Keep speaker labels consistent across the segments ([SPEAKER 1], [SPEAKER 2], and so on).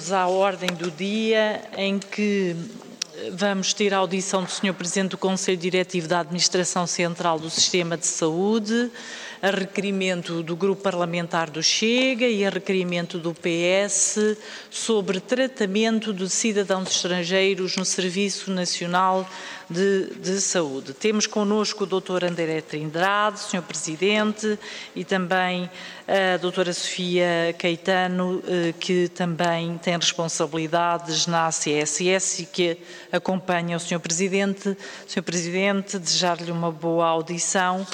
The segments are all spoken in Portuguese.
[SPEAKER 1] Passamos à ordem do dia, em que vamos ter a audição do Sr. Presidente do Conselho Diretivo da Administração Central do Sistema de Saúde, a requerimento do Grupo Parlamentar do Chega e a requerimento do PS sobre tratamento de cidadãos estrangeiros no Serviço Nacional de Saúde. Temos connosco o Dr. André Trindade, Sr. Presidente, e também a Dra. Sofia Caetano, que também tem responsabilidades na ACSS e que acompanha o Sr. Presidente. Sr. Presidente, desejar-lhe uma boa audição.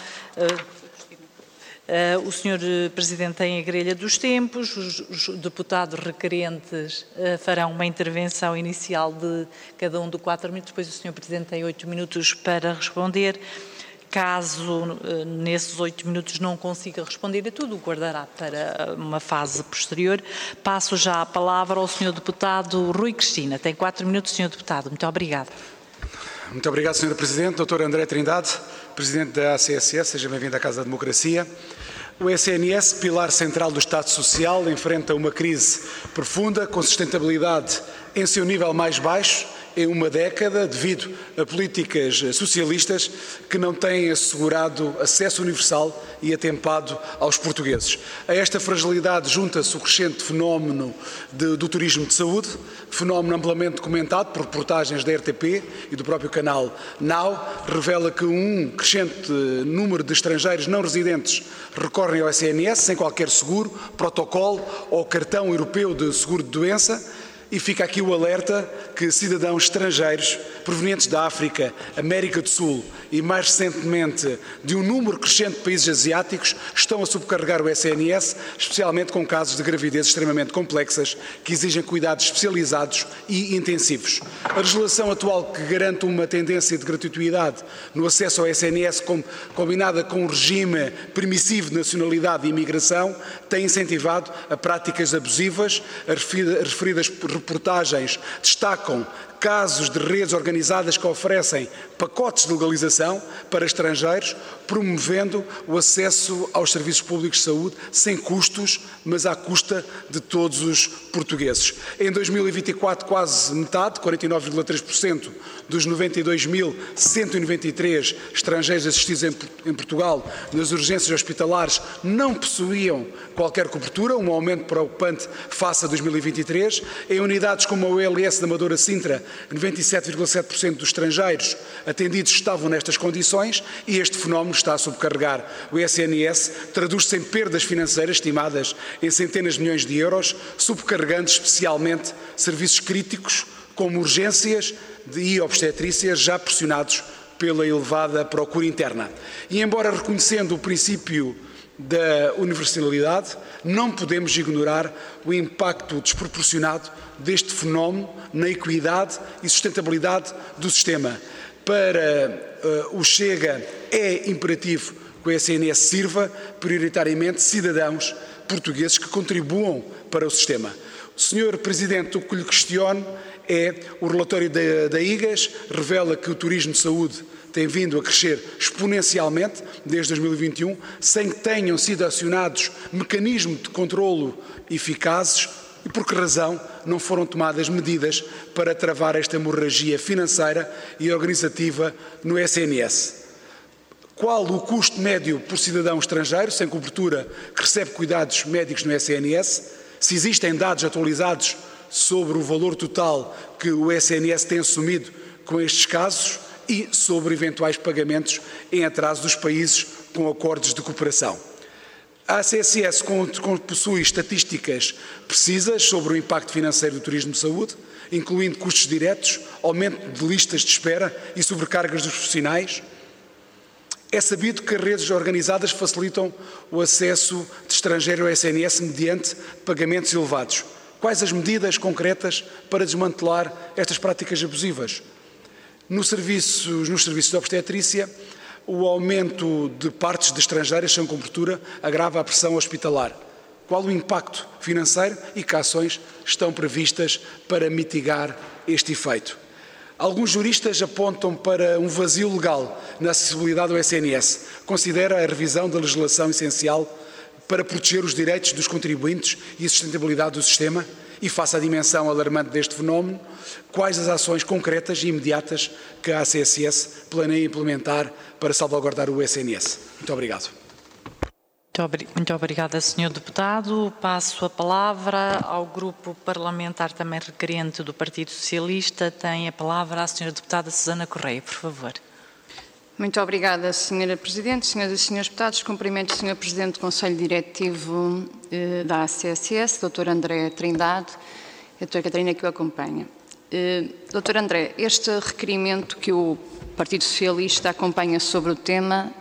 [SPEAKER 1] O Sr. Presidente tem a grelha dos tempos, os deputados requerentes farão uma intervenção inicial de cada um de 4 minutos, depois o Sr. Presidente tem 8 minutos para responder. Caso nesses 8 minutos não consiga responder a tudo, guardará para uma fase posterior. Passo já a palavra ao Sr. Deputado Rui Cristina. Tem 4 minutos, Sr. Deputado. Muito obrigado.
[SPEAKER 2] Muito obrigado, Sra. Presidente. Dr. André Trindade, Presidente da ACSS, seja bem-vindo à Casa da Democracia. O SNS, pilar central do Estado Social, enfrenta uma crise profunda, com sustentabilidade em seu nível mais baixo, em uma década, devido a políticas socialistas que não têm assegurado acesso universal e atempado aos portugueses. A esta fragilidade junta-se o crescente fenómeno do turismo de saúde, fenómeno amplamente documentado por reportagens da RTP e do próprio canal Now, revela que um crescente número de estrangeiros não residentes recorrem ao SNS sem qualquer seguro, protocolo ou cartão europeu de seguro de doença. E fica aqui o alerta que cidadãos estrangeiros provenientes da África, América do Sul e, mais recentemente, de um número crescente de países asiáticos estão a subcarregar o SNS, especialmente com casos de gravidez extremamente complexas que exigem cuidados especializados e intensivos. A legislação atual, que garante uma tendência de gratuitidade no acesso ao SNS, combinada com um regime permissivo de nacionalidade e imigração, tem incentivado a práticas abusivas. As referidas reportagens destacam casos de redes organizadas que oferecem pacotes de legalização para estrangeiros, promovendo o acesso aos serviços públicos de saúde sem custos, mas à custa de todos os portugueses. Em 2024, quase metade, 49,3% dos 92.193 estrangeiros assistidos em Portugal nas urgências hospitalares não possuíam qualquer cobertura, um aumento preocupante face a 2023. Em unidades como a OLS da Amadora Sintra, 97,7% dos estrangeiros atendidos estavam nestas condições e este fenómeno está a subcarregar o SNS, traduz-se em perdas financeiras estimadas em centenas de milhões de euros, subcarregando especialmente serviços críticos como urgências e obstetrícias já pressionados pela elevada procura interna. E embora reconhecendo o princípio da universalidade, não podemos ignorar o impacto desproporcionado deste fenómeno na equidade e sustentabilidade do sistema. Para o Chega é imperativo que o SNS sirva prioritariamente cidadãos portugueses que contribuam para o sistema. Sr. Presidente, o que lhe questiono é o relatório da IGAS, revela que o turismo de saúde tem vindo a crescer exponencialmente desde 2021, sem que tenham sido acionados mecanismos de controlo eficazes. E por que razão não foram tomadas medidas para travar esta hemorragia financeira e organizativa no SNS? Qual o custo médio por cidadão estrangeiro sem cobertura que recebe cuidados médicos no SNS? Se existem dados atualizados sobre o valor total que o SNS tem assumido com estes casos e sobre eventuais pagamentos em atraso dos países com acordos de cooperação. A ACSS possui estatísticas precisas sobre o impacto financeiro do turismo de saúde, incluindo custos diretos, aumento de listas de espera e sobrecargas dos profissionais. É sabido que as redes organizadas facilitam o acesso de estrangeiro ao SNS mediante pagamentos elevados. Quais as medidas concretas para desmantelar estas práticas abusivas? Nos serviços de obstetrícia, o aumento de partes de estrangeiras sem cobertura agrava a pressão hospitalar. Qual o impacto financeiro e que ações estão previstas para mitigar este efeito? Alguns juristas apontam para um vazio legal na acessibilidade ao SNS. Considera a revisão da legislação essencial para proteger os direitos dos contribuintes e a sustentabilidade do sistema? E face à dimensão alarmante deste fenómeno, quais as ações concretas e imediatas que a ACSS planeia implementar para salvaguardar o SNS? Muito obrigado.
[SPEAKER 1] Muito obrigada, Sr. Deputado. Passo a palavra ao Grupo Parlamentar também requerente do Partido Socialista. Tem a palavra a Sra. Deputada Susana Correia, por favor.
[SPEAKER 3] Muito obrigada, Sra. Presidente, Sras. e Srs. Deputados. Cumprimento o Sr. Presidente do Conselho Diretivo da ACSS, Dr. André Trindade, e a Dra. Catarina, que o acompanha. Dr. André, este requerimento que o Partido Socialista acompanha sobre o tema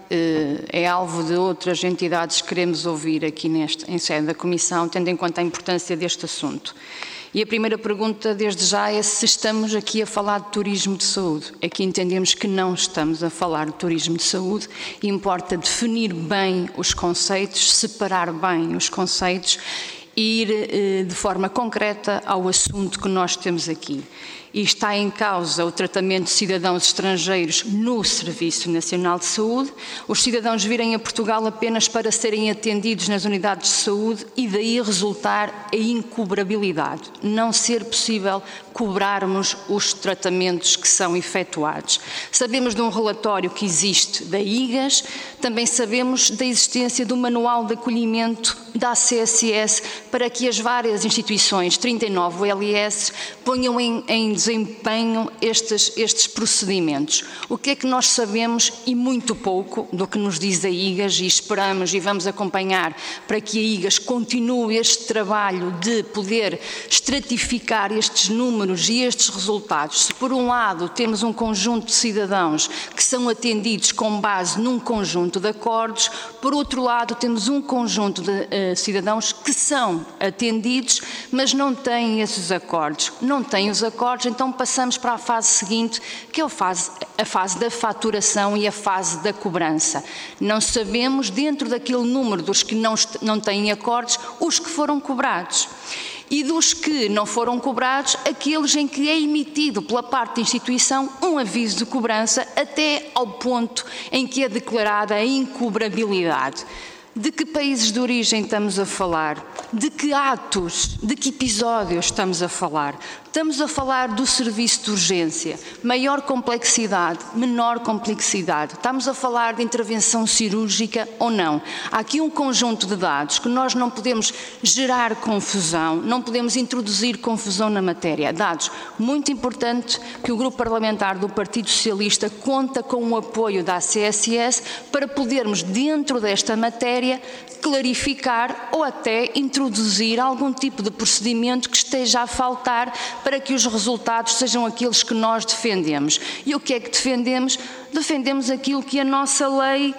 [SPEAKER 3] é alvo de outras entidades que queremos ouvir aqui em sede da Comissão, tendo em conta a importância deste assunto. E a primeira pergunta, desde já, é se estamos aqui a falar de turismo de saúde. Aqui entendemos que não estamos a falar de turismo de saúde. Importa definir bem os conceitos, separar bem os conceitos e ir de forma concreta ao assunto que nós temos aqui. E está em causa o tratamento de cidadãos estrangeiros no Serviço Nacional de Saúde, os cidadãos virem a Portugal apenas para serem atendidos nas unidades de saúde e daí resultar a incobrabilidade, não ser possível cobrarmos os tratamentos que são efetuados. Sabemos de um relatório que existe da IGAS, também sabemos da existência do Manual de Acolhimento da ACSS para que as várias instituições, 39 ULS, ponham em desempenho estes procedimentos. O que é que nós sabemos e muito pouco do que nos diz a IGAS e esperamos e vamos acompanhar para que a IGAS continue este trabalho de poder estratificar estes números e estes resultados. Se por um lado temos um conjunto de cidadãos que são atendidos com base num conjunto de acordos, por outro lado temos um conjunto de cidadãos que são atendidos, mas não têm esses acordos. Não têm os acordos, então passamos para a fase seguinte, que é a fase da faturação e a fase da cobrança. Não sabemos, dentro daquele número dos que não têm acordos, os que foram cobrados. E dos que não foram cobrados, aqueles em que é emitido pela parte da instituição um aviso de cobrança até ao ponto em que é declarada a incobrabilidade. De que países de origem estamos a falar? De que atos, de que episódios estamos a falar? Estamos a falar do serviço de urgência, maior complexidade, menor complexidade. Estamos a falar de intervenção cirúrgica ou não? Há aqui um conjunto de dados que nós não podemos gerar confusão, não podemos introduzir confusão na matéria. Dados muito importantes que o Grupo Parlamentar do Partido Socialista conta com o apoio da ACSS para podermos, dentro desta matéria, clarificar ou até introduzir algum tipo de procedimento que esteja a faltar para que os resultados sejam aqueles que nós defendemos. E o que é que defendemos? Defendemos aquilo que a nossa lei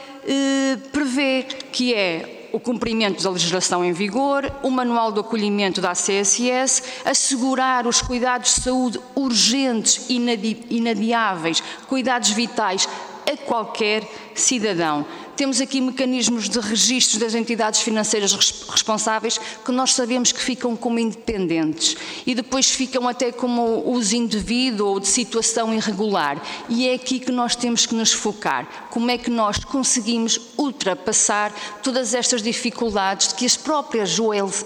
[SPEAKER 3] prevê, que é o cumprimento da legislação em vigor, o manual do acolhimento da ACSS, assegurar os cuidados de saúde urgentes, inadiáveis, cuidados vitais a qualquer cidadão. Temos aqui mecanismos de registro das entidades financeiras responsáveis que nós sabemos que ficam como independentes e depois ficam até como uso indevido ou de situação irregular. E é aqui que nós temos que nos focar. Como é que nós conseguimos ultrapassar todas estas dificuldades de que as próprias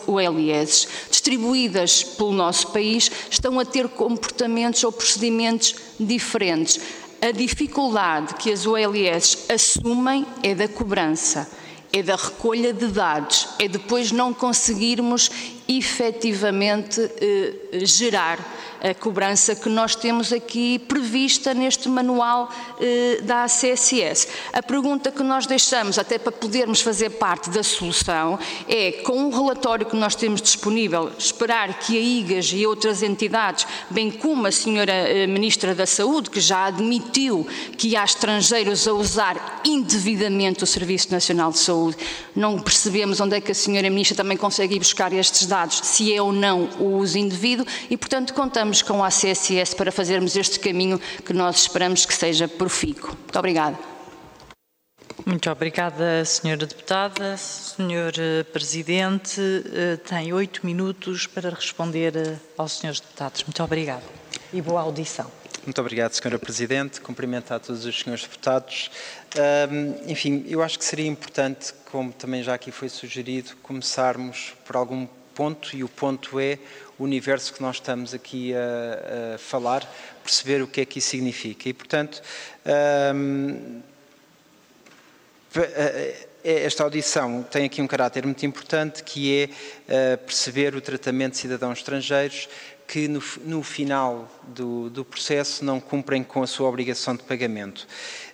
[SPEAKER 3] ULS distribuídas pelo nosso país estão a ter comportamentos ou procedimentos diferentes. A dificuldade que as ULS assumem é da cobrança, é da recolha de dados, é depois não conseguirmos efetivamente gerar a cobrança que nós temos aqui prevista neste manual da ACSS. A pergunta que nós deixamos, até para podermos fazer parte da solução, é, com o relatório que nós temos disponível, esperar que a IGAS e outras entidades, bem como a senhora Ministra da Saúde, que já admitiu que há estrangeiros a usar indevidamente o Serviço Nacional de Saúde, não percebemos onde é que a senhora Ministra também consegue ir buscar estes dados, se é ou não o uso indevido, e portanto contamos com a ACSS para fazermos este caminho que nós esperamos que seja profícuo. Muito obrigada.
[SPEAKER 1] Muito obrigada, Sra. Deputada. Sr. Presidente, tem 8 minutos para responder aos Srs. Deputados. Muito obrigada e boa audição.
[SPEAKER 4] Muito obrigado, Sra. Presidente. Cumprimento a todos os Srs. Deputados. Enfim, eu acho que seria importante, como também já aqui foi sugerido, começarmos por algum ponto, e o ponto é o universo que nós estamos aqui a falar, perceber o que é que isso significa. E, portanto, esta audição tem aqui um caráter muito importante, que é perceber o tratamento de cidadãos estrangeiros que no final do processo não cumprem com a sua obrigação de pagamento.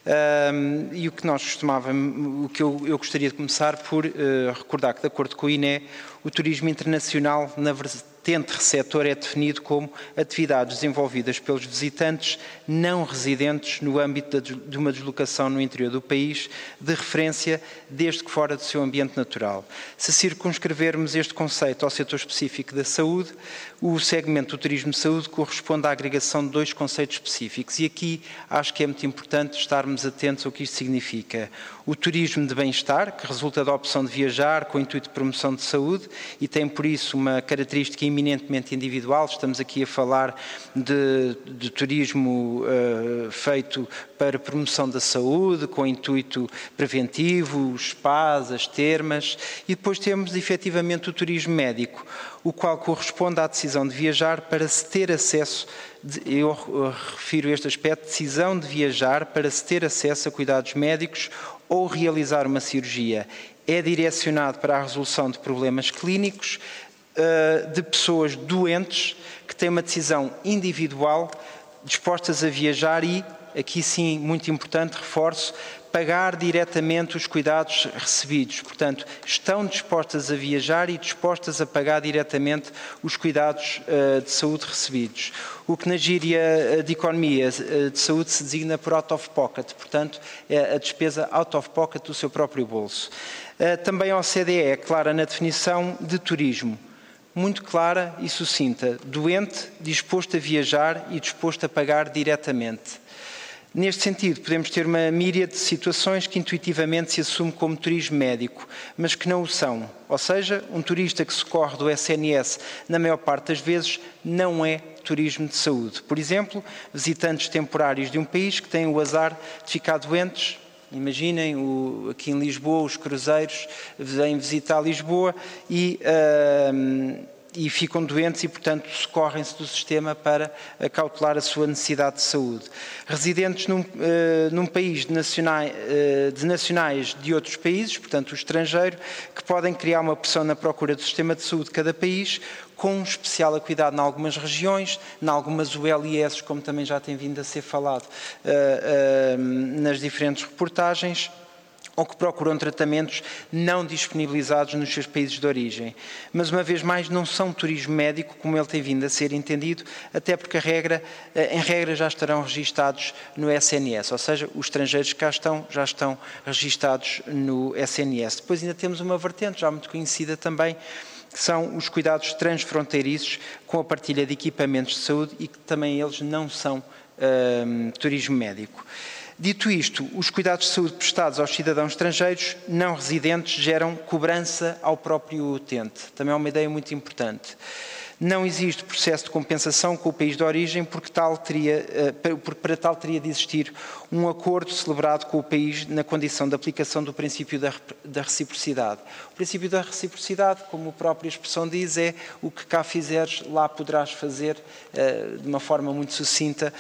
[SPEAKER 4] E o que nós costumávamos, o que eu gostaria de começar por recordar que, de acordo com o INE, o turismo internacional na vertente receptor é definido como atividades desenvolvidas pelos visitantes não residentes no âmbito de uma deslocação no interior do país, de referência desde que fora do seu ambiente natural. Se circunscrevermos este conceito ao setor específico da saúde, o segmento do turismo de saúde corresponde à agregação de dois conceitos específicos, e aqui acho que é muito importante estarmos atentos ao que isto significa. O turismo de bem-estar, que resulta da opção de viajar com o intuito de promoção de saúde e tem por isso uma característica eminentemente individual. Estamos aqui a falar de turismo feito para promoção da saúde, com intuito preventivo, os spas, as termas, e depois temos efetivamente o turismo médico, o qual corresponde à decisão de viajar para se ter acesso, eu refiro este aspecto, decisão de viajar para se ter acesso a cuidados médicos ou realizar uma cirurgia. É direcionado para a resolução de problemas clínicos de pessoas doentes que têm uma decisão individual, dispostas a viajar e, aqui sim, muito importante, reforço, pagar diretamente os cuidados recebidos. Portanto, estão dispostas a viajar e dispostas a pagar diretamente os cuidados de saúde recebidos. O que na gíria de economia de saúde se designa por out of pocket, portanto, é a despesa out of pocket do seu próprio bolso. Também a OCDE é clara na definição de turismo, muito clara e sucinta: doente, disposto a viajar e disposto a pagar diretamente. Neste sentido, podemos ter uma míriade de situações que intuitivamente se assume como turismo médico, mas que não o são. Ou seja, um turista que socorre do SNS, na maior parte das vezes, não é turismo de saúde. Por exemplo, visitantes temporários de um país que têm o azar de ficar doentes. Imaginem, aqui em Lisboa, os cruzeiros vêm visitar Lisboa e ficam doentes e, portanto, socorrem-se do sistema para acautelar a sua necessidade de saúde. Residentes num país de nacionais de outros países, portanto, o estrangeiro, que podem criar uma pressão na procura do sistema de saúde de cada país, com especial acuidado em algumas regiões, em algumas ULIS, como também já tem vindo a ser falado nas diferentes reportagens, ou que procuram tratamentos não disponibilizados nos seus países de origem. Mas, uma vez mais, não são turismo médico, como ele tem vindo a ser entendido, até porque, em regra, já estarão registados no SNS, ou seja, os estrangeiros que cá estão, já estão registados no SNS. Depois ainda temos uma vertente, já muito conhecida também, que são os cuidados transfronteiriços com a partilha de equipamentos de saúde e que também eles não são turismo médico. Dito isto, os cuidados de saúde prestados aos cidadãos estrangeiros não residentes geram cobrança ao próprio utente. Também é uma ideia muito importante. Não existe processo de compensação com o país de origem, porque para tal teria de existir um acordo celebrado com o país na condição de aplicação do princípio da reciprocidade. O princípio da reciprocidade, como a própria expressão diz, é o que cá fizeres, lá poderás fazer, de uma forma muito sucinta.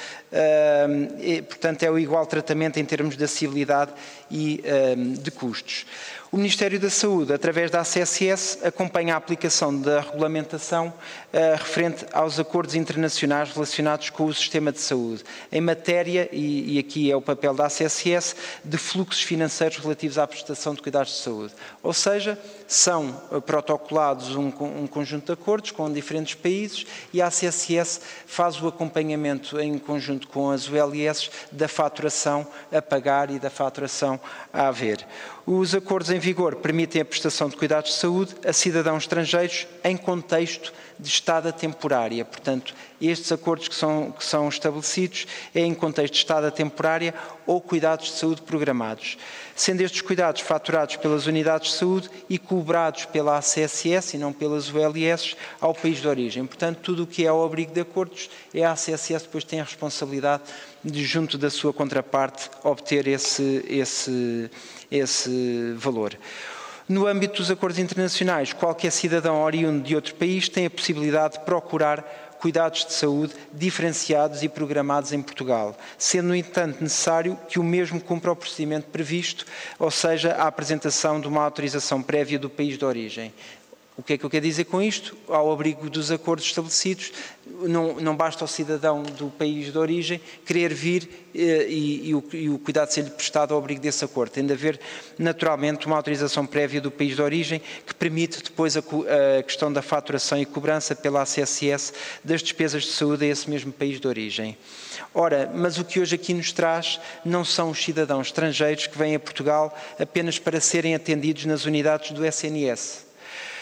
[SPEAKER 4] Portanto, é o igual tratamento em termos de acessibilidade e de custos. O Ministério da Saúde, através da ACSS, acompanha a aplicação da regulamentação referente aos acordos internacionais relacionados com o sistema de saúde, em matéria, e aqui é o papel da ACSS, de fluxos financeiros relativos à prestação de cuidados de saúde. Ou seja, são protocolados um conjunto de acordos com diferentes países e a ACSS faz o acompanhamento em conjunto com as ULS da faturação a pagar e da faturação a haver. Os acordos em vigor permitem a prestação de cuidados de saúde a cidadãos estrangeiros em contexto de estada temporária. Portanto, estes acordos que são estabelecidos é em contexto de estada temporária ou cuidados de saúde programados, sendo estes cuidados faturados pelas unidades de saúde e cobrados pela ACSS e não pelas ULS ao país de origem. Portanto, tudo o que é ao abrigo de acordos, é a ACSS depois tem a responsabilidade de, junto da sua contraparte, obter esse valor. No âmbito dos acordos internacionais, qualquer cidadão oriundo de outro país tem a possibilidade de procurar cuidados de saúde diferenciados e programados em Portugal, sendo, no entanto, necessário que o mesmo cumpra o procedimento previsto, ou seja, a apresentação de uma autorização prévia do país de origem. O que é que eu quero dizer com isto? Ao abrigo dos acordos estabelecidos, não basta ao cidadão do país de origem querer vir e o cuidado ser-lhe prestado ao abrigo desse acordo. Tem de haver, naturalmente, uma autorização prévia do país de origem que permite depois a questão da faturação e cobrança pela ACSS das despesas de saúde a esse mesmo país de origem. Ora, mas o que hoje aqui nos traz não são os cidadãos estrangeiros que vêm a Portugal apenas para serem atendidos nas unidades do SNS,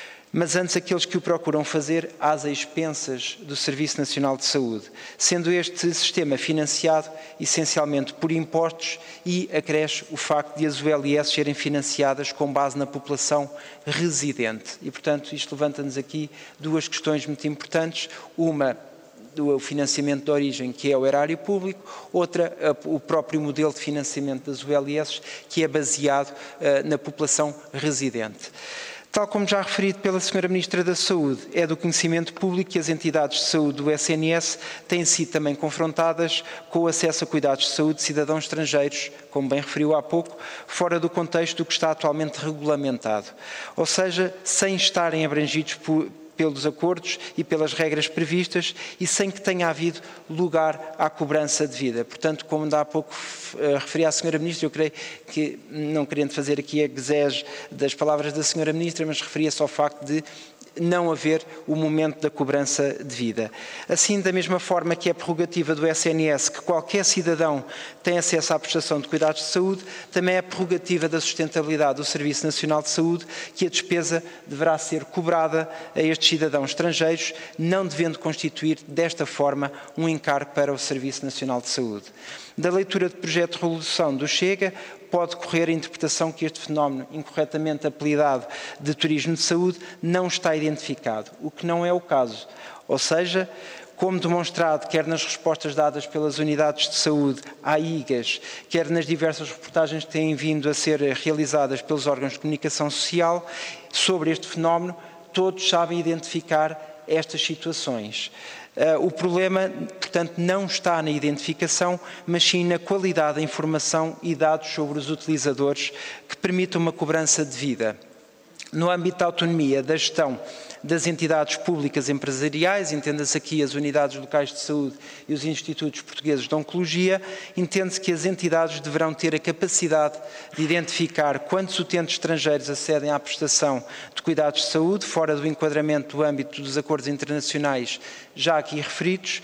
[SPEAKER 4] mas antes aqueles que o procuram fazer às expensas do Serviço Nacional de Saúde, sendo este sistema financiado essencialmente por impostos e acresce o facto de as ULS serem financiadas com base na população residente. E, portanto, isto levanta-nos aqui duas questões muito importantes. Uma, o financiamento de origem, que é o erário público, outra, o próprio modelo de financiamento das ULS, que é baseado na população residente. Tal como já referido pela Sra. Ministra da Saúde, é do conhecimento público que as entidades de saúde do SNS têm sido também confrontadas com o acesso a cuidados de saúde de cidadãos estrangeiros, como bem referiu há pouco, fora do contexto do que está atualmente regulamentado, ou seja, sem estarem abrangidos pelos acordos e pelas regras previstas e sem que tenha havido lugar à cobrança devida. Portanto, como ainda há pouco referi à Sra. Ministra, eu creio que, não querendo fazer aqui a exegese das palavras da Sra. Ministra, mas referia-se ao facto de não haver o momento da cobrança devida. Assim, da mesma forma que é prerrogativa do SNS que qualquer cidadão tem acesso à prestação de cuidados de saúde, também é prerrogativa da sustentabilidade do Serviço Nacional de Saúde que a despesa deverá ser cobrada a estes cidadãos estrangeiros, não devendo constituir desta forma um encargo para o Serviço Nacional de Saúde. Da leitura do projeto de resolução do Chega, pode correr a interpretação que este fenómeno, incorretamente apelidado de turismo de saúde, não está identificado, o que não é o caso. Ou seja, como demonstrado quer nas respostas dadas pelas unidades de saúde à IGAS, quer nas diversas reportagens que têm vindo a ser realizadas pelos órgãos de comunicação social sobre este fenómeno, todos sabem identificar estas situações. O problema, portanto, não está na identificação, mas sim na qualidade da informação e dados sobre os utilizadores que permitam uma cobrança devida. No âmbito da autonomia da gestão das entidades públicas empresariais, entenda-se aqui as unidades locais de saúde e os institutos portugueses de oncologia, entende-se que as entidades deverão ter a capacidade de identificar quantos utentes estrangeiros acedem à prestação de cuidados de saúde, fora do enquadramento do âmbito dos acordos internacionais já aqui referidos,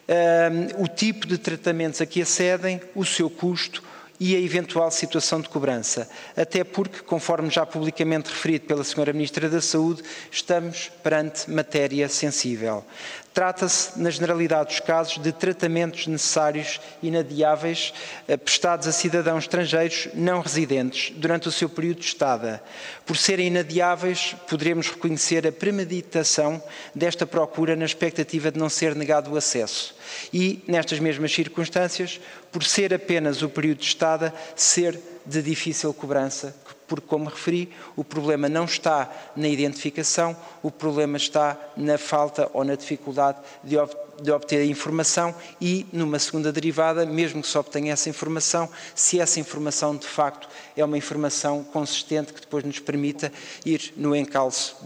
[SPEAKER 4] o tipo de tratamentos a que acedem, o seu custo e a eventual situação de cobrança. Até porque, conforme já publicamente referido pela Sra. Ministra da Saúde, estamos perante matéria sensível. Trata-se, na generalidade dos casos, de tratamentos necessários e inadiáveis prestados a cidadãos estrangeiros não residentes durante o seu período de estada. Por serem inadiáveis, poderemos reconhecer a premeditação desta procura na expectativa de não ser negado o acesso. E, nestas mesmas circunstâncias, por ser apenas o período de estada, ser de difícil cobrança, porque, como referi, o problema não está na identificação, o problema está na falta ou na dificuldade de obter a informação e, numa segunda derivada, mesmo que se obtenha essa informação, se essa informação, de facto, é uma informação consistente que depois nos permita ir no encalço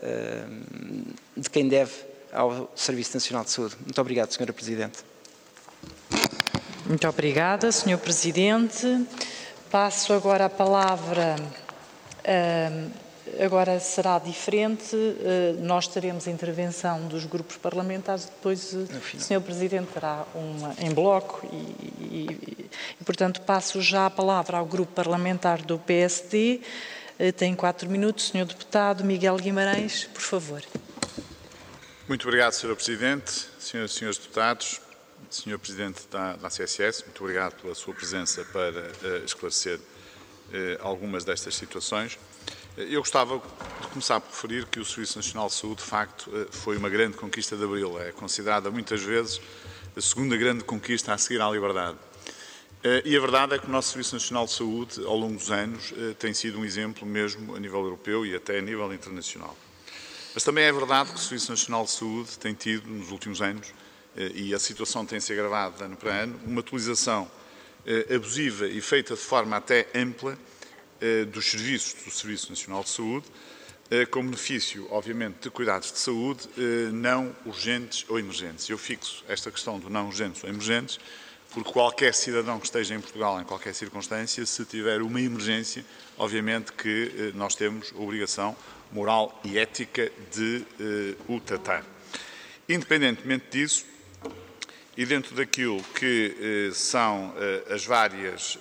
[SPEAKER 4] de quem deve ao Serviço Nacional de Saúde. Muito obrigado, Sra. Presidente.
[SPEAKER 1] Muito obrigada, Sr. Presidente. Passo agora a palavra, agora será diferente, nós teremos a intervenção dos grupos parlamentares, depois o Sr. Presidente terá uma em bloco e, portanto, passo já a palavra ao grupo parlamentar do PSD. Tem 4 minutos, Sr. Deputado Miguel Guimarães, por favor.
[SPEAKER 5] Muito obrigado, Sra. Presidente, Senhoras e Senhores Deputados, Sr. Presidente da ACSS, muito obrigado pela sua presença para esclarecer algumas destas situações. Eu gostava de começar por referir que o Serviço Nacional de Saúde, de facto, foi uma grande conquista de Abril. É considerada muitas vezes a segunda grande conquista a seguir à liberdade. E a verdade é que o nosso Serviço Nacional de Saúde, ao longo dos anos, tem sido um exemplo mesmo a nível europeu e até a nível internacional. Mas também é verdade que o Serviço Nacional de Saúde tem tido, nos últimos anos, e a situação tem se agravado de ano para ano, uma utilização abusiva e feita de forma até ampla dos serviços do Serviço Nacional de Saúde, com benefício, obviamente, de cuidados de saúde não urgentes ou emergentes. Eu fixo esta questão do não urgentes ou emergentes, porque qualquer cidadão que esteja em Portugal, em qualquer circunstância, se tiver uma emergência, obviamente que nós temos a obrigação moral e ética de o tratar. Independentemente disso, e dentro daquilo que são as várias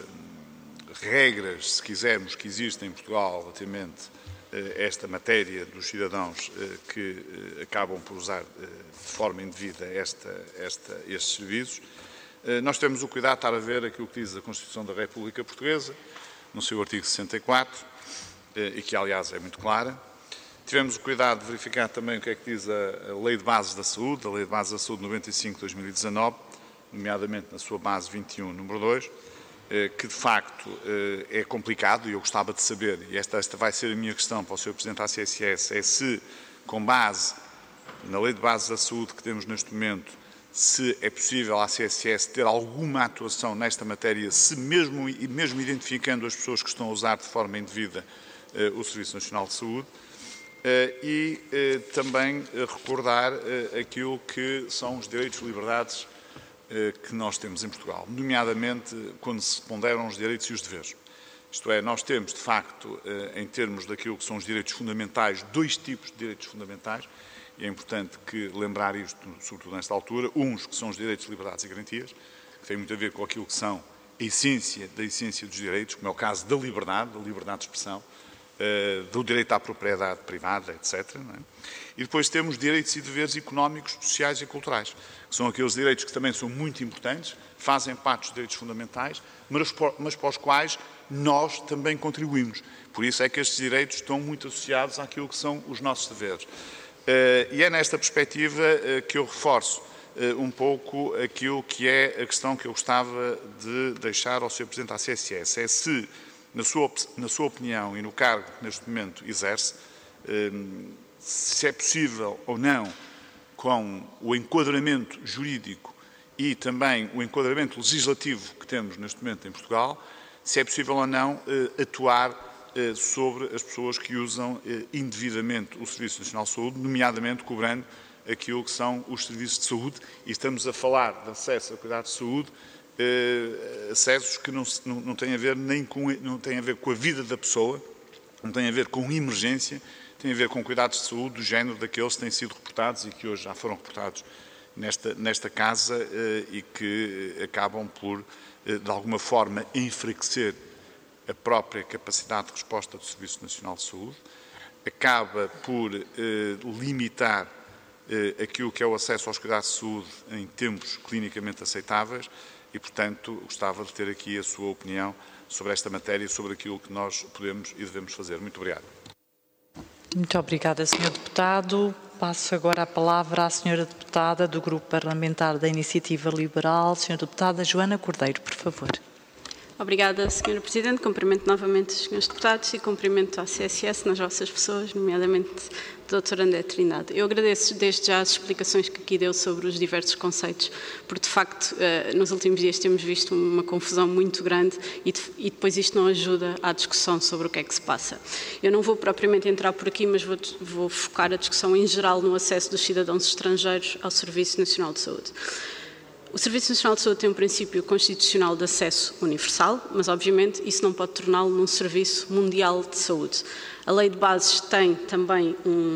[SPEAKER 5] regras, se quisermos, que existem em Portugal relativamente a esta matéria dos cidadãos que acabam por usar de forma indevida estes serviços, nós temos o cuidado de estar a ver aquilo que diz a Constituição da República Portuguesa, no seu artigo 64, e que, aliás, é muito clara. Tivemos o cuidado de verificar também o que é que diz a Lei de Bases da Saúde, a Lei de Bases da Saúde 95 de 2019, nomeadamente na sua base 21, número 2, que de facto é complicado, e eu gostava de saber, e esta vai ser a minha questão para o Sr. Presidente da ACSS, é se, com base na Lei de Bases da Saúde que temos neste momento, se é possível a ACSS ter alguma atuação nesta matéria, se mesmo identificando as pessoas que estão a usar de forma indevida o Serviço Nacional de Saúde, e também recordar aquilo que são os direitos e liberdades que nós temos em Portugal, nomeadamente quando se ponderam os direitos e os deveres. Isto é, nós temos, de facto, em termos daquilo que são os direitos fundamentais, dois tipos de direitos fundamentais, e é importante lembrar isto, sobretudo nesta altura, uns que são os direitos, liberdades e garantias, que têm muito a ver com aquilo que são a essência da essência dos direitos, como é o caso da liberdade de expressão, do direito à propriedade privada, etc. Não é? E depois temos direitos e deveres económicos, sociais e culturais, que são aqueles direitos que também são muito importantes, fazem parte dos direitos fundamentais, mas para os quais nós também contribuímos. Por isso é que estes direitos estão muito associados àquilo que são os nossos deveres. E é nesta perspectiva que eu reforço um pouco aquilo que é a questão que eu gostava de deixar ao Sr. Presidente da ACSS. É se, na sua opinião e no cargo que neste momento exerce, se é possível ou não, com o enquadramento jurídico e também o enquadramento legislativo que temos neste momento em Portugal, se é possível ou não atuar sobre as pessoas que usam indevidamente o Serviço Nacional de Saúde, nomeadamente cobrando aquilo que são os serviços de saúde, e estamos a falar de acesso a cuidados de saúde, acessos que não têm a ver não têm a ver com a vida da pessoa, não têm a ver com emergência, têm a ver com cuidados de saúde do género daqueles que têm sido reportados e que hoje já foram reportados nesta casa e que acabam por, de alguma forma, enfraquecer a própria capacidade de resposta do Serviço Nacional de Saúde, acaba por limitar aquilo que é o acesso aos cuidados de saúde em tempos clinicamente aceitáveis e, portanto, gostava de ter aqui a sua opinião sobre esta matéria e sobre aquilo que nós podemos e devemos fazer. Muito obrigado.
[SPEAKER 1] Muito obrigada, Sr. Deputado. Passo agora a palavra à Sra. Deputada do Grupo Parlamentar da Iniciativa Liberal, Sra. Deputada Joana Cordeiro, por favor.
[SPEAKER 6] Obrigada, Sra. Presidente. Cumprimento novamente os Srs. Deputados e cumprimento a ACSS nas vossas pessoas, nomeadamente o Dr. André Trindade. Eu agradeço desde já as explicações que aqui deu sobre os diversos conceitos, porque de facto nos últimos dias temos visto uma confusão muito grande e depois isto não ajuda à discussão sobre o que é que se passa. Eu não vou propriamente entrar por aqui, mas vou focar a discussão em geral no acesso dos cidadãos estrangeiros ao Serviço Nacional de Saúde. O Serviço Nacional de Saúde tem um princípio constitucional de acesso universal, mas obviamente isso não pode torná-lo num serviço mundial de saúde. A Lei de Bases tem também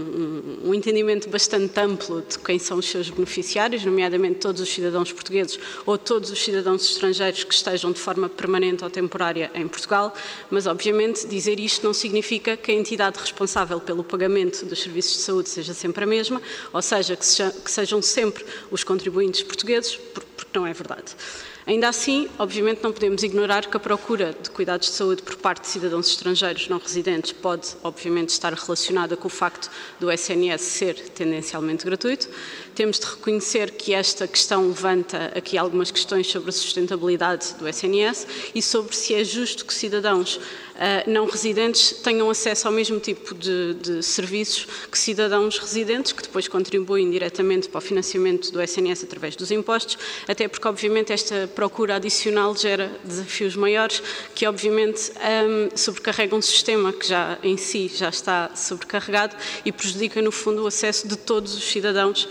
[SPEAKER 6] um entendimento bastante amplo de quem são os seus beneficiários, nomeadamente todos os cidadãos portugueses ou todos os cidadãos estrangeiros que estejam de forma permanente ou temporária em Portugal, mas obviamente dizer isto não significa que a entidade responsável pelo pagamento dos serviços de saúde seja sempre a mesma, ou seja, que sejam sempre os contribuintes portugueses, porque não é verdade. Ainda assim, obviamente, não podemos ignorar que a procura de cuidados de saúde por parte de cidadãos estrangeiros não residentes pode, obviamente, estar relacionada com o facto do SNS ser tendencialmente gratuito. Temos de reconhecer que esta questão levanta aqui algumas questões sobre a sustentabilidade do SNS e sobre se é justo que cidadãos não residentes tenham acesso ao mesmo tipo de serviços que cidadãos residentes, que depois contribuem diretamente para o financiamento do SNS através dos impostos, até porque, obviamente, esta procura adicional gera desafios maiores que, obviamente, sobrecarregam um sistema que já em si já está sobrecarregado e prejudica, no fundo, o acesso de todos os cidadãos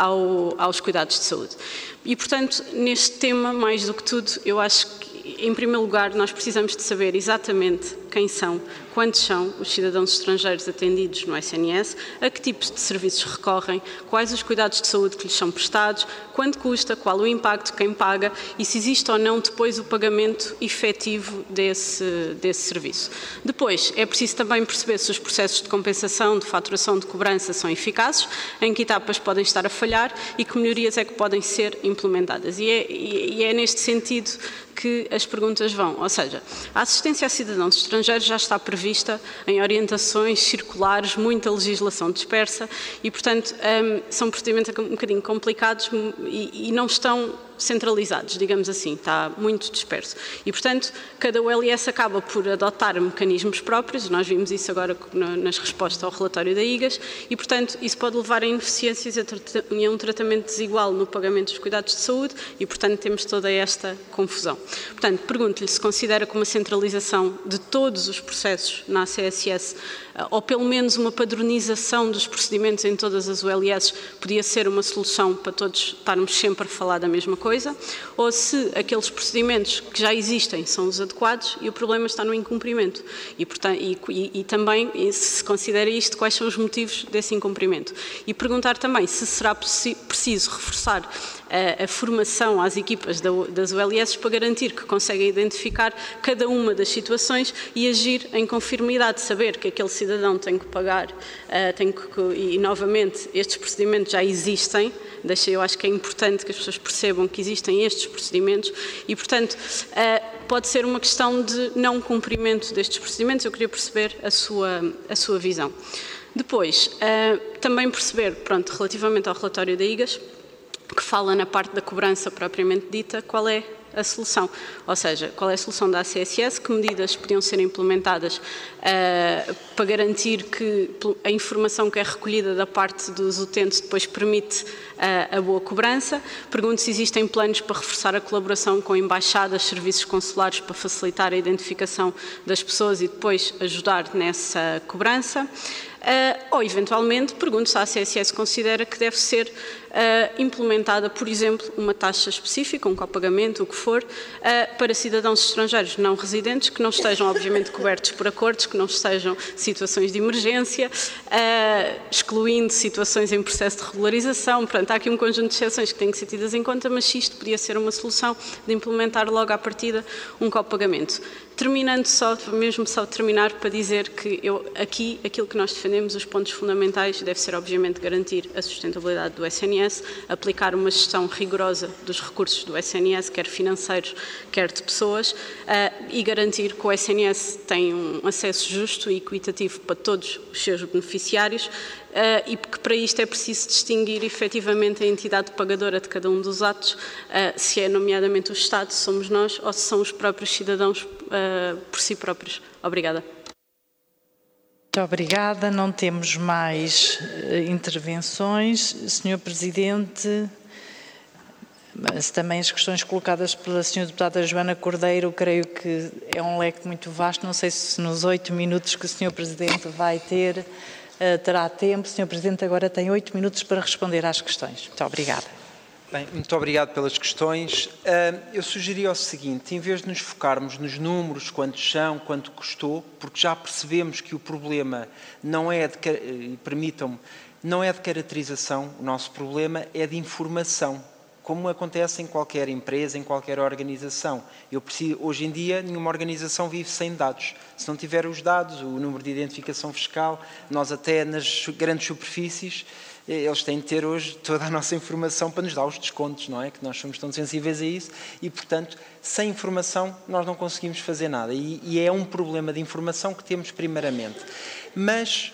[SPEAKER 6] aos cuidados de saúde. E, portanto, neste tema, mais do que tudo, eu acho que, em primeiro lugar, nós precisamos de saber exatamente quem são, quantos são os cidadãos estrangeiros atendidos no SNS, a que tipos de serviços recorrem, quais os cuidados de saúde que lhes são prestados, quanto custa, qual o impacto, quem paga e se existe ou não depois o pagamento efetivo desse serviço. Depois, é preciso também perceber se os processos de compensação, de faturação, de cobrança são eficazes, em que etapas podem estar a falhar e que melhorias é que podem ser implementadas. E é neste sentido que as perguntas vão, ou seja, a assistência a cidadãos estrangeiros já está prevista em orientações circulares, muita legislação dispersa e, portanto, são procedimentos um bocadinho complicados e não estão centralizados, digamos assim, está muito disperso. E, portanto, cada ULS acaba por adotar mecanismos próprios, nós vimos isso agora nas respostas ao relatório da IGAS, e, portanto, isso pode levar a ineficiências e a um tratamento desigual no pagamento dos cuidados de saúde e, portanto, temos toda esta confusão. Portanto, pergunto-lhe se considera que uma centralização de todos os processos na ACSS, ou pelo menos uma padronização dos procedimentos em todas as ULS, podia ser uma solução para todos estarmos sempre a falar da mesma coisa, ou se aqueles procedimentos que já existem são os adequados e o problema está no incumprimento. E também, se considera isto, quais são os motivos desse incumprimento. E perguntar também se será preciso reforçar a formação às equipas das ULS para garantir que conseguem identificar cada uma das situações e agir em conformidade, saber que aquele cidadão tem que pagar, e novamente estes procedimentos já existem, eu acho que é importante que as pessoas percebam que existem estes procedimentos e, portanto, pode ser uma questão de não cumprimento destes procedimentos. Eu queria perceber a sua visão. Depois, também perceber, pronto, relativamente ao relatório da IGAS, que fala na parte da cobrança propriamente dita, qual é a solução, ou seja, qual é a solução da ACSS, que medidas podiam ser implementadas para garantir que a informação que é recolhida da parte dos utentes depois permite a boa cobrança. Pergunto se existem planos para reforçar a colaboração com embaixadas, serviços consulares para facilitar a identificação das pessoas e depois ajudar nessa cobrança. Ou, eventualmente, pergunto se a ACSS considera que deve ser implementada, por exemplo, uma taxa específica, um copagamento, o que for, para cidadãos estrangeiros não residentes, que não estejam, obviamente, cobertos por acordos, que não estejam situações de emergência, excluindo situações em processo de regularização. Portanto, há aqui um conjunto de exceções que têm que ser tidas em conta, mas isto podia ser uma solução de implementar logo à partida um copagamento. Terminando só terminar para dizer que aqui aquilo que nós defendemos, os pontos fundamentais, deve ser obviamente garantir a sustentabilidade do SNS, aplicar uma gestão rigorosa dos recursos do SNS, quer financeiros, quer de pessoas, e garantir que o SNS tem um acesso justo e equitativo para todos os seus beneficiários, e que para isto é preciso distinguir efetivamente a entidade pagadora de cada um dos atos, se é nomeadamente o Estado, se somos nós, ou se são os próprios cidadãos por si próprios. Obrigada.
[SPEAKER 1] Muito obrigada. Não temos mais intervenções. Sr. Presidente, mas também as questões colocadas pela Sra. Deputada Joana Cordeiro, creio que é um leque muito vasto. Não sei se nos 8 minutos que o Sr. Presidente vai ter, terá tempo. Sr. Presidente agora tem 8 minutos para responder às questões. Muito obrigada.
[SPEAKER 4] Bem, muito obrigado pelas questões. Eu sugeria o seguinte, em vez de nos focarmos nos números, quantos são, quanto custou, porque já percebemos que o problema não é permitam-me, não é de caracterização, o nosso problema é de informação, como acontece em qualquer empresa, em qualquer organização. Hoje em dia, nenhuma organização vive sem dados. Se não tiver os dados, o número de identificação fiscal, nós até nas grandes superfícies, eles têm de ter hoje toda a nossa informação para nos dar os descontos, não é? Que nós somos tão sensíveis a isso e, portanto, sem informação nós não conseguimos fazer nada. E é um problema de informação que temos primeiramente. Mas,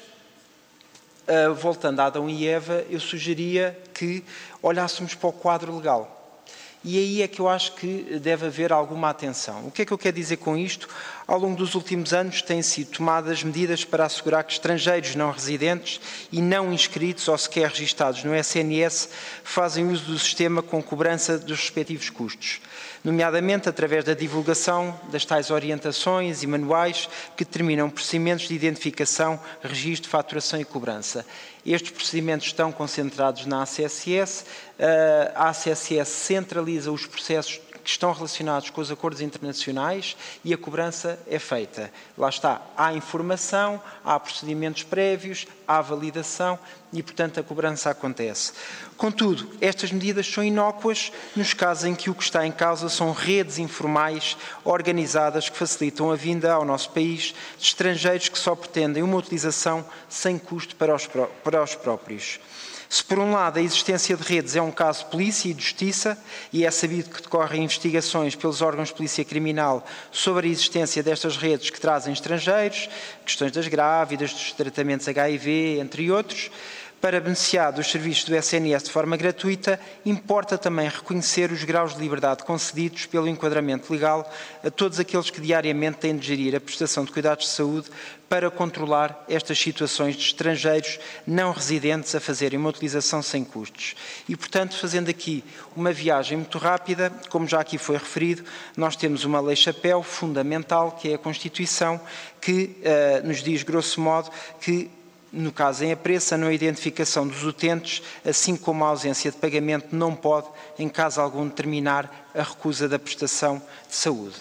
[SPEAKER 4] voltando a Adão e Eva, eu sugeria que olhássemos para o quadro legal. E aí é que eu acho que deve haver alguma atenção. O que é que eu quero dizer com isto? Ao longo dos últimos anos têm sido tomadas medidas para assegurar que estrangeiros não residentes e não inscritos ou sequer registados no SNS fazem uso do sistema com cobrança dos respectivos custos, nomeadamente através da divulgação das tais orientações e manuais que determinam procedimentos de identificação, registro, faturação e cobrança. Estes procedimentos estão concentrados na ACSS. A ACSS centraliza os processos que estão relacionados com os acordos internacionais e a cobrança é feita. Lá está, há informação, há procedimentos prévios, há validação e, portanto, a cobrança acontece. Contudo, estas medidas são inócuas nos casos em que o que está em causa são redes informais organizadas que facilitam a vinda ao nosso país de estrangeiros que só pretendem uma utilização sem custo para os próprios. Se, por um lado, a existência de redes é um caso de polícia e de justiça, e é sabido que decorrem investigações pelos órgãos de polícia criminal sobre a existência destas redes que trazem estrangeiros, questões das grávidas, dos tratamentos HIV, entre outros, para beneficiar dos serviços do SNS de forma gratuita, importa também reconhecer os graus de liberdade concedidos pelo enquadramento legal a todos aqueles que diariamente têm de gerir a prestação de cuidados de saúde para controlar estas situações de estrangeiros não residentes a fazerem uma utilização sem custos. E, portanto, fazendo aqui uma viagem muito rápida, como já aqui foi referido, nós temos uma lei-chapéu fundamental, que é a Constituição, que nos diz, grosso modo, que no caso em apreço, a não identificação dos utentes, assim como a ausência de pagamento, não pode, em caso algum, determinar a recusa da prestação de saúde.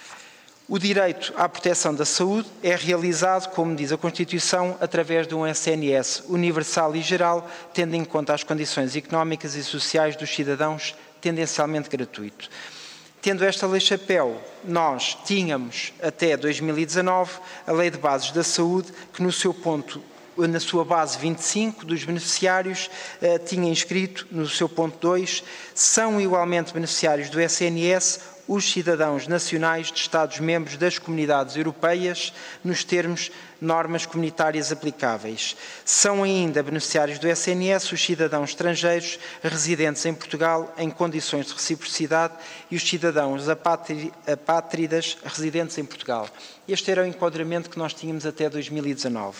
[SPEAKER 4] O direito à proteção da saúde é realizado, como diz a Constituição, através de um SNS universal e geral, tendo em conta as condições económicas e sociais dos cidadãos, tendencialmente gratuito. Tendo esta lei-chapéu, nós tínhamos, até 2019, a Lei de Bases da Saúde, que na sua base 25 dos beneficiários, tinha inscrito no seu ponto 2, são igualmente beneficiários do SNS os cidadãos nacionais de Estados-membros das comunidades europeias, nos termos normas comunitárias aplicáveis. São ainda beneficiários do SNS os cidadãos estrangeiros residentes em Portugal em condições de reciprocidade e os cidadãos apátridas residentes em Portugal. Este era o enquadramento que nós tínhamos até 2019.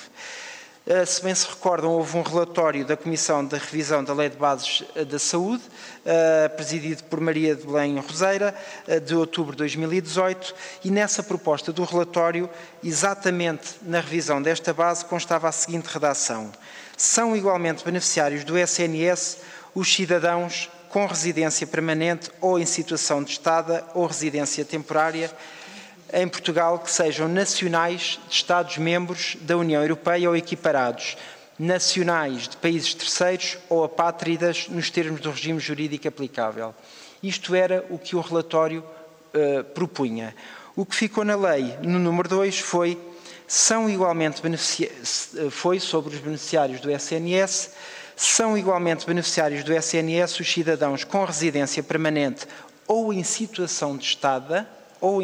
[SPEAKER 4] Se bem se recordam, houve um relatório da Comissão de Revisão da Lei de Bases da Saúde, presidido por Maria de Belém Roseira, de outubro de 2018, e nessa proposta do relatório, exatamente na revisão desta base, constava a seguinte redação: são igualmente beneficiários do SNS os cidadãos com residência permanente ou em situação de estada ou residência temporária em Portugal que sejam nacionais de Estados-membros da União Europeia ou equiparados, nacionais de países terceiros ou apátridas nos termos do regime jurídico aplicável. Isto era o que o relatório propunha. O que ficou na lei, no número 2, foi sobre os beneficiários do SNS, são igualmente beneficiários do SNS os cidadãos com residência permanente ou em situação de estada, ou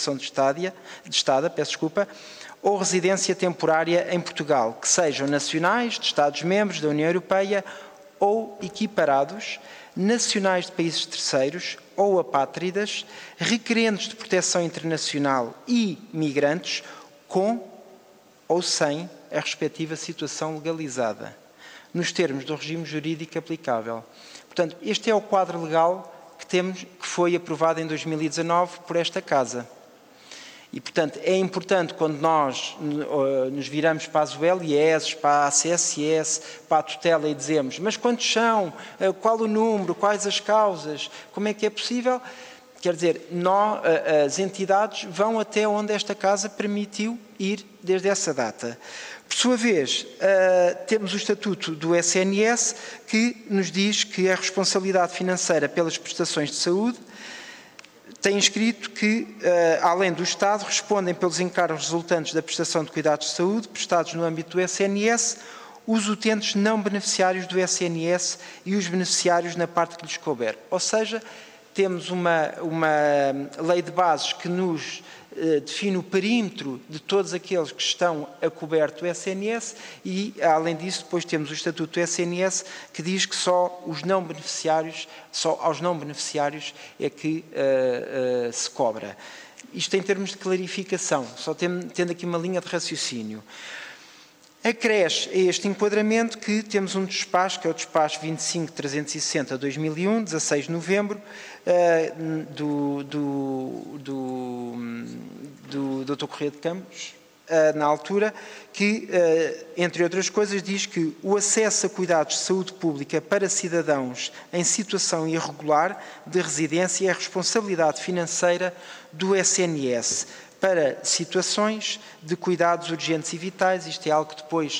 [SPEAKER 4] residência temporária em Portugal, que sejam nacionais de Estados-membros da União Europeia ou equiparados, nacionais de países terceiros ou apátridas, requerentes de proteção internacional e migrantes, com ou sem a respectiva situação legalizada, nos termos do regime jurídico aplicável. Portanto, este é o quadro legal que foi aprovado em 2019 por esta Casa. E, portanto, é importante quando nós nos viramos para as ULIS, para a ACSS, para a tutela e dizemos: mas quantos são? Qual o número? Quais as causas? Como é que é possível? Quer dizer, as entidades vão até onde esta Casa permitiu ir desde essa data. Por sua vez, temos o Estatuto do SNS, que nos diz que a responsabilidade financeira pelas prestações de saúde tem escrito que, além do Estado, respondem pelos encargos resultantes da prestação de cuidados de saúde prestados no âmbito do SNS os utentes não beneficiários do SNS e os beneficiários na parte que lhes couber. Ou seja, temos uma lei de bases que nos define o perímetro de todos aqueles que estão a coberto do SNS e, além disso, depois temos o Estatuto do SNS que diz que só aos não beneficiários é que se cobra. Isto em termos de clarificação, só tendo aqui uma linha de raciocínio. Acresce a este enquadramento que temos um despacho, que é o despacho 25.360/2001, 16 de novembro, do Dr. Correia de Campos, na altura, que, entre outras coisas, diz que o acesso a cuidados de saúde pública para cidadãos em situação irregular de residência é responsabilidade financeira do SNS, para situações de cuidados urgentes e vitais. Isto é algo que depois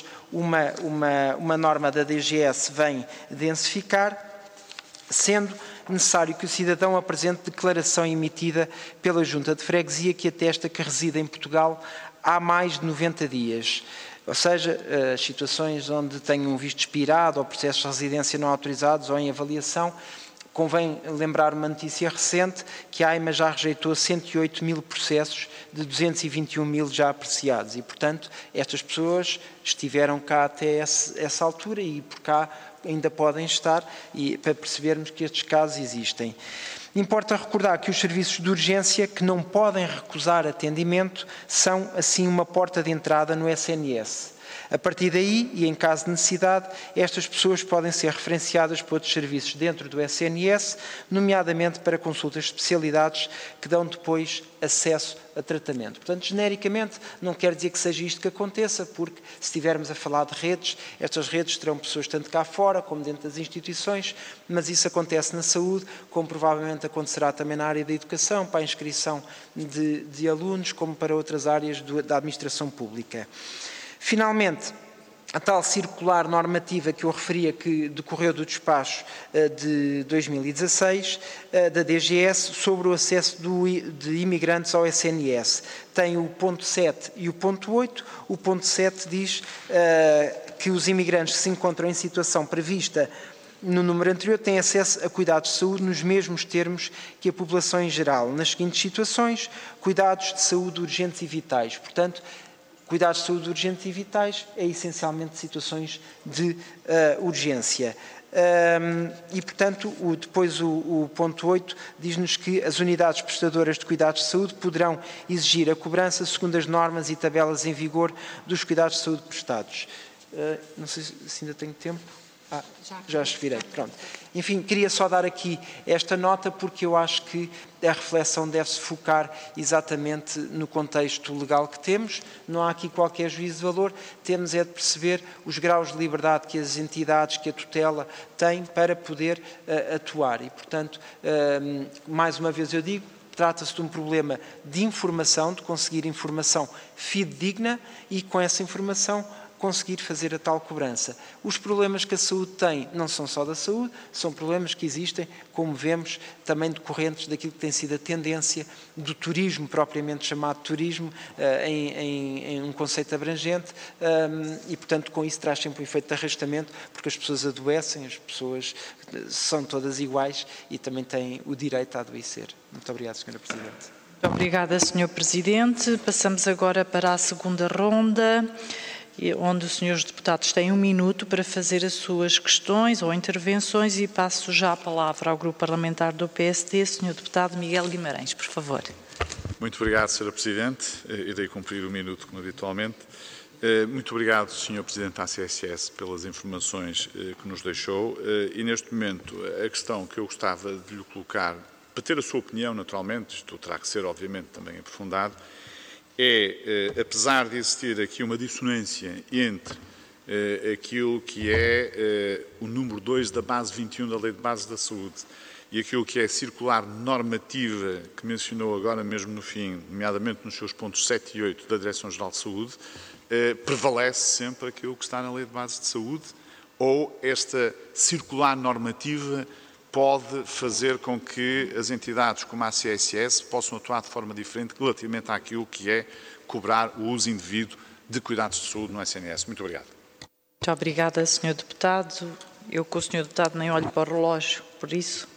[SPEAKER 4] uma norma da DGS vem densificar, sendo necessário que o cidadão apresente declaração emitida pela Junta de Freguesia que atesta que reside em Portugal há mais de 90 dias. Ou seja, as situações onde tenham um visto expirado ou processos de residência não autorizados ou em avaliação. Convém lembrar uma notícia recente que a AIMA já rejeitou 108.000 processos de 221.000 já apreciados e, portanto, estas pessoas estiveram cá até essa altura e por cá ainda podem estar e para percebermos que estes casos existem. Importa recordar que os serviços de urgência que não podem recusar atendimento são, assim, uma porta de entrada no SNS. A partir daí, e em caso de necessidade, estas pessoas podem ser referenciadas para outros serviços dentro do SNS, nomeadamente para consultas de especialidades que dão depois acesso a tratamento. Portanto, genericamente, não quer dizer que seja isto que aconteça, porque se estivermos a falar de redes, estas redes terão pessoas tanto cá fora como dentro das instituições, mas isso acontece na saúde, como provavelmente acontecerá também na área da educação, para a inscrição de alunos, como para outras áreas da administração pública. Finalmente, a tal circular normativa que eu referia que decorreu do despacho de 2016 da DGS sobre o acesso de imigrantes ao SNS. Tem o ponto 7 e o ponto 8. O ponto 7 diz que os imigrantes que se encontram em situação prevista no número anterior têm acesso a cuidados de saúde nos mesmos termos que a população em geral, nas seguintes situações: cuidados de saúde urgentes e vitais. Portanto, cuidados de saúde urgentes e vitais é essencialmente situações de urgência. E, portanto, depois o ponto 8 diz-nos que as unidades prestadoras de cuidados de saúde poderão exigir a cobrança segundo as normas e tabelas em vigor dos cuidados de saúde prestados. Não sei se ainda tenho tempo. Já expirei, pronto. Enfim, queria só dar aqui esta nota porque eu acho que a reflexão deve-se focar exatamente no contexto legal que temos. Não há aqui qualquer juízo de valor. Temos é de perceber os graus de liberdade que as entidades, que a tutela têm para poder atuar. E, portanto, mais uma vez eu digo, trata-se de um problema de informação, de conseguir informação fidedigna e com essa informação conseguir fazer a tal cobrança. Os problemas que a saúde tem não são só da saúde, são problemas que existem, como vemos, também decorrentes daquilo que tem sido a tendência do turismo, propriamente chamado turismo, em um conceito abrangente, e, portanto, com isso traz sempre um efeito de arrastamento, porque as pessoas adoecem, as pessoas são todas iguais e também têm o direito a adoecer. Muito obrigado, Sra. Presidente.
[SPEAKER 1] Muito obrigada, Sr. Presidente. Passamos agora para a segunda ronda, onde os senhores deputados têm 1 minuto para fazer as suas questões ou intervenções, e passo já a palavra ao grupo parlamentar do PSD, Sr. Deputado Miguel Guimarães, por favor.
[SPEAKER 5] Muito obrigado, Sra. Presidente. Irei cumprir 1 minuto, como habitualmente. Muito obrigado, Sr. Presidente da ACSS, pelas informações que nos deixou. E, neste momento, a questão que eu gostava de lhe colocar, para ter a sua opinião, naturalmente, isto terá que ser, obviamente, também aprofundado, apesar de existir aqui uma dissonância entre aquilo que é o número 2 da base 21 da Lei de Bases da Saúde e aquilo que é a circular normativa que mencionou agora mesmo no fim, nomeadamente nos seus pontos 7 e 8 da Direção-Geral de Saúde, prevalece sempre aquilo que está na Lei de Bases de Saúde, ou esta circular normativa pode fazer com que as entidades como a ACSS possam atuar de forma diferente relativamente àquilo que é cobrar o uso indevido de cuidados de saúde no SNS. Muito obrigado.
[SPEAKER 1] Muito obrigada, Sr. Deputado. Eu com o Sr. Deputado nem olho para o relógio, por isso.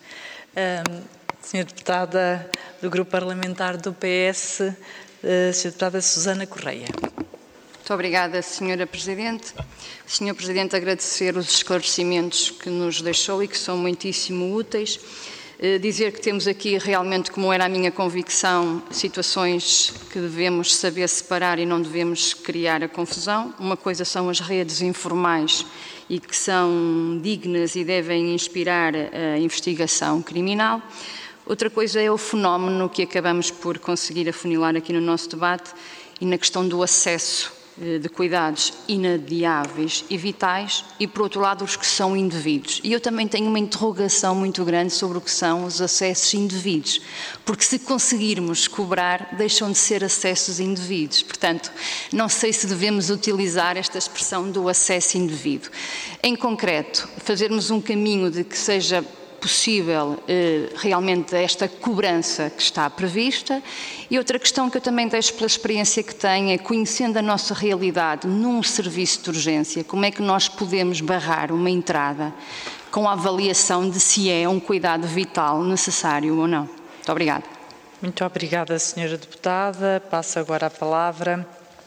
[SPEAKER 1] Sra. Deputada do Grupo Parlamentar do PS, Sra. Deputada Susana Correia.
[SPEAKER 3] Muito obrigada, Sra. Presidente. Sr. Presidente, agradecer os esclarecimentos que nos deixou e que são muitíssimo úteis. Dizer que temos aqui realmente, como era a minha convicção, situações que devemos saber separar e não devemos criar a confusão. Uma coisa são as redes informais e que são dignas e devem inspirar a investigação criminal. Outra coisa é o fenómeno que acabamos por conseguir afunilar aqui no nosso debate e na questão do acesso de cuidados inadiáveis e vitais e, por outro lado, os que são indevidos. E eu também tenho uma interrogação muito grande sobre o que são os acessos indevidos, porque se conseguirmos cobrar, deixam de ser acessos indevidos. Portanto, não sei se devemos utilizar esta expressão do acesso indevido. Em concreto, fazermos um caminho de que seja possível realmente esta cobrança que está prevista. E outra questão que eu também deixo pela experiência que tenho é, conhecendo a nossa realidade num serviço de urgência, como é que nós podemos barrar uma entrada com a avaliação de se é um cuidado vital necessário ou não. Muito obrigada.
[SPEAKER 1] Muito obrigada, Sra. Deputada. Passo agora a palavra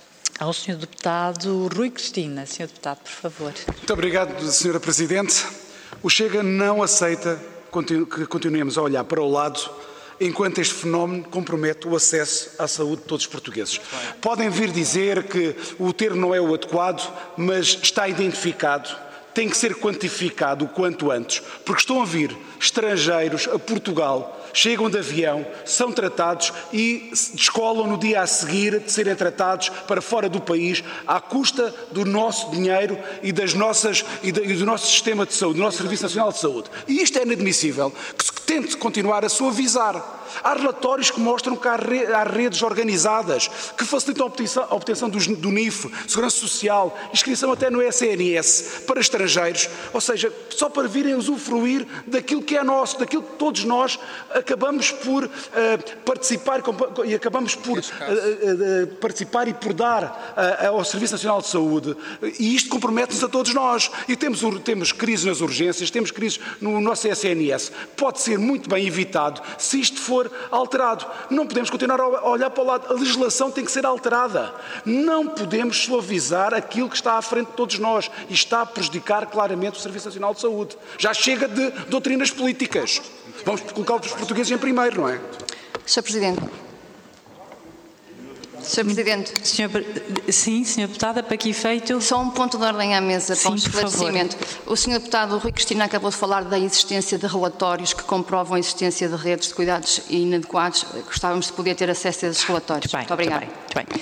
[SPEAKER 1] ao Sr. Deputado Rui Cristina. Sr. Deputado, por favor.
[SPEAKER 2] Muito obrigado, Sra. Presidente. O Chega não aceita que continuemos a olhar para o lado enquanto este fenómeno compromete o acesso à saúde de todos os portugueses. Podem vir dizer que o termo não é o adequado, mas está identificado, tem que ser quantificado o quanto antes, porque estão a vir estrangeiros a Portugal, chegam de avião, são tratados e descolam no dia a seguir de serem tratados para fora do país à custa do nosso dinheiro e do nosso sistema de saúde, do nosso Serviço Nacional de Saúde. E isto é inadmissível, que se tente continuar a suavizar. Há relatórios que mostram que há redes organizadas que facilitam a obtenção do NIF, Segurança Social, inscrição até no SNS para estrangeiros, ou seja, só para virem usufruir daquilo que é nosso, daquilo que todos nós acabamos por participar e acabamos por participar e por dar ao Serviço Nacional de Saúde. E isto compromete-nos a todos nós. E temos crises nas urgências, temos crises no nosso SNS. Pode ser muito bem evitado se isto for alterado. Não podemos continuar a olhar para o lado. A legislação tem que ser alterada. Não podemos suavizar aquilo que está à frente de todos nós e está a prejudicar claramente o Serviço Nacional de Saúde. Já chega de doutrinas políticas. Vamos colocar os portugueses em primeiro, não é?
[SPEAKER 3] Sr. Presidente. Sr. Presidente.
[SPEAKER 1] Sim, Sra. Deputada, para que efeito?
[SPEAKER 3] Só um ponto de ordem à mesa para o esclarecimento.
[SPEAKER 1] Favor.
[SPEAKER 3] O Sr. Deputado Rui Cristina acabou de falar da existência de relatórios que comprovam a existência de redes de cuidados inadequados. Gostávamos de poder ter acesso a esses relatórios. Muito obrigada.
[SPEAKER 1] Muito bem.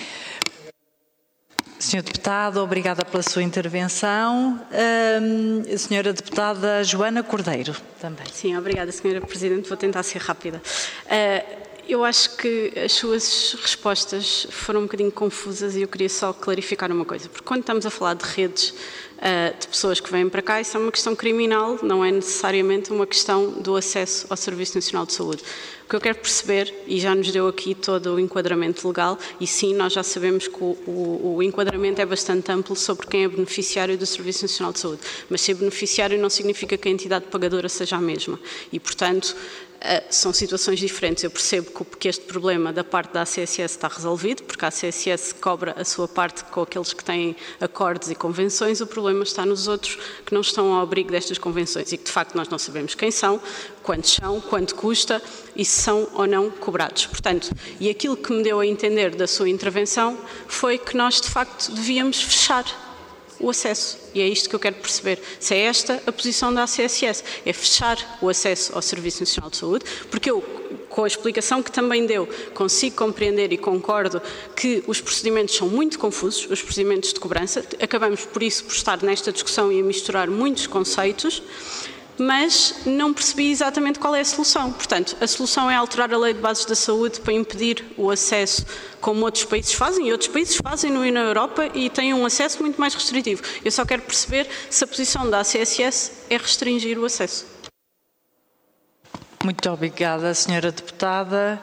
[SPEAKER 1] Sr. Deputado, obrigada pela sua intervenção. Sra. Deputada Joana Cordeiro, também.
[SPEAKER 6] Sim, obrigada, Sra. Presidente. Vou tentar ser rápida. Eu acho que as suas respostas foram um bocadinho confusas e eu queria só clarificar uma coisa, porque quando estamos a falar de redes de pessoas que vêm para cá, isso é uma questão criminal, não é necessariamente uma questão do acesso ao Serviço Nacional de Saúde. O que eu quero perceber, e já nos deu aqui todo o enquadramento legal, e sim, nós já sabemos que o enquadramento é bastante amplo sobre quem é beneficiário do Serviço Nacional de Saúde, mas ser beneficiário não significa que a entidade pagadora seja a mesma, e portanto são situações diferentes. Eu percebo que este problema da parte da ACSS está resolvido, porque a ACSS cobra a sua parte com aqueles que têm acordos e convenções. O problema está nos outros que não estão ao abrigo destas convenções e que de facto nós não sabemos quem são, quanto custa e se são ou não cobrados. Portanto, e aquilo que me deu a entender da sua intervenção foi que nós de facto devíamos fechar o acesso. E é isto que eu quero perceber. Se é esta a posição da ACSS, é fechar o acesso ao Serviço Nacional de Saúde, porque eu, com a explicação que também deu, consigo compreender e concordo que os procedimentos são muito confusos, os procedimentos de cobrança, acabamos por isso por estar nesta discussão e a misturar muitos conceitos, mas não percebi exatamente qual é a solução. Portanto, a solução é alterar a Lei de Bases da Saúde para impedir o acesso como outros países fazem, e outros países fazem na Europa e têm um acesso muito mais restritivo. Eu só quero perceber se a posição da ACSS é restringir o acesso.
[SPEAKER 1] Muito obrigada, Sra. Deputada.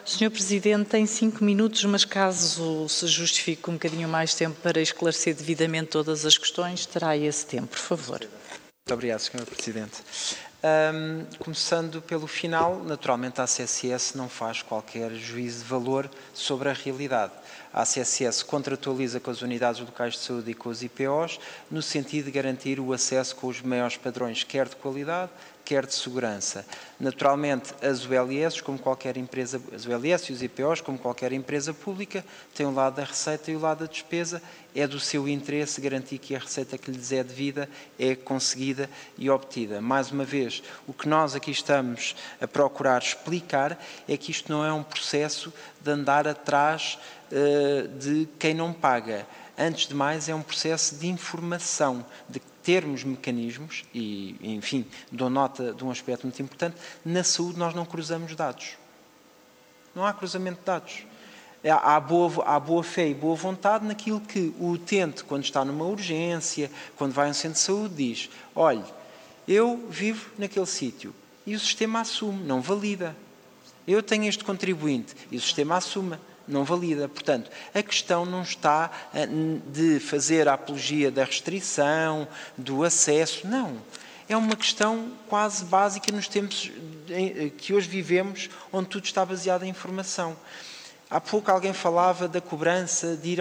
[SPEAKER 1] O Sr. Presidente tem 5 minutos, mas caso se justifique um bocadinho mais tempo para esclarecer devidamente todas as questões, terá esse tempo, por favor.
[SPEAKER 4] Muito obrigado, Sr. Presidente. Começando pelo final, naturalmente a ACSS não faz qualquer juízo de valor sobre a realidade. A ACSS contratualiza com as unidades locais de saúde e com os IPOs no sentido de garantir o acesso com os maiores padrões, quer de qualidade, quer de segurança. Naturalmente, as ULS, como qualquer empresa, as ULS e os IPOs, como qualquer empresa pública, têm o lado da receita e o lado da despesa. É do seu interesse garantir que a receita que lhes é devida é conseguida e obtida. Mais uma vez, o que nós aqui estamos a procurar explicar é que isto não é um processo de andar atrás de quem não paga. Antes de mais, é um processo de informação, de termos mecanismos, e, enfim, dou nota de um aspecto muito importante, na saúde nós não cruzamos dados. Não há cruzamento de dados. Há boa fé e boa vontade naquilo que o utente, quando está numa urgência, quando vai a um centro de saúde, diz: olha, eu vivo naquele sítio, e o sistema assume, não valida. Eu tenho este contribuinte, e o sistema assume, não valida. Portanto, a questão não está de fazer a apologia da restrição, do acesso, não. É uma questão quase básica nos tempos que hoje vivemos, onde tudo está baseado em informação. Há pouco alguém falava da cobrança, de ir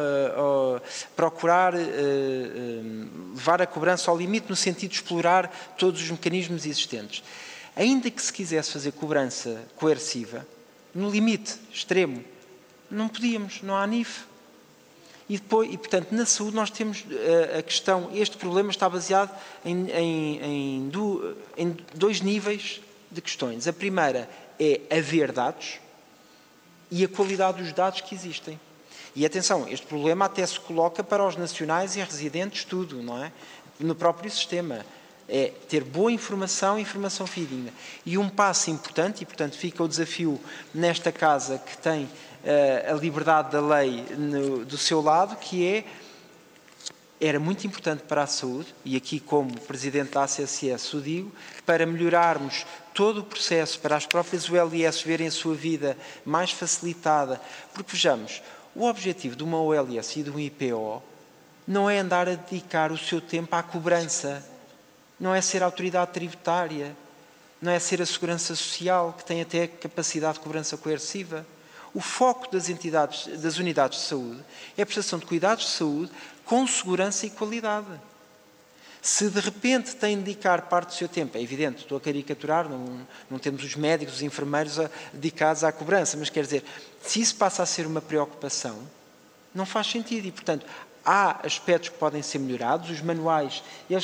[SPEAKER 4] procurar levar a cobrança ao limite, no sentido de explorar todos os mecanismos existentes. Ainda que se quisesse fazer cobrança coerciva, no limite extremo, não podíamos, não há NIF. E portanto, na saúde nós temos a questão, este problema está baseado em 2 níveis de questões. A primeira é haver dados e a qualidade dos dados que existem. E atenção, este problema até se coloca para os nacionais e residentes tudo, não é? No próprio sistema. É ter boa informação e informação fidedigna. E um passo importante, e portanto fica o desafio nesta casa que tem a liberdade da lei do seu lado, que era muito importante para a saúde, e aqui como Presidente da ACSS o digo, para melhorarmos todo o processo, para as próprias ULS verem a sua vida mais facilitada, porque vejamos, o objetivo de uma ULS e de um IPO não é andar a dedicar o seu tempo à cobrança, não é ser a autoridade tributária, não é ser a segurança social, que tem até capacidade de cobrança coerciva. O foco das entidades, das unidades de saúde, é a prestação de cuidados de saúde com segurança e qualidade. Se de repente tem de dedicar parte do seu tempo, é evidente, estou a caricaturar, não temos os médicos, os enfermeiros dedicados à cobrança, mas quer dizer, se isso passa a ser uma preocupação, não faz sentido e, portanto, há aspectos que podem ser melhorados, os manuais, eles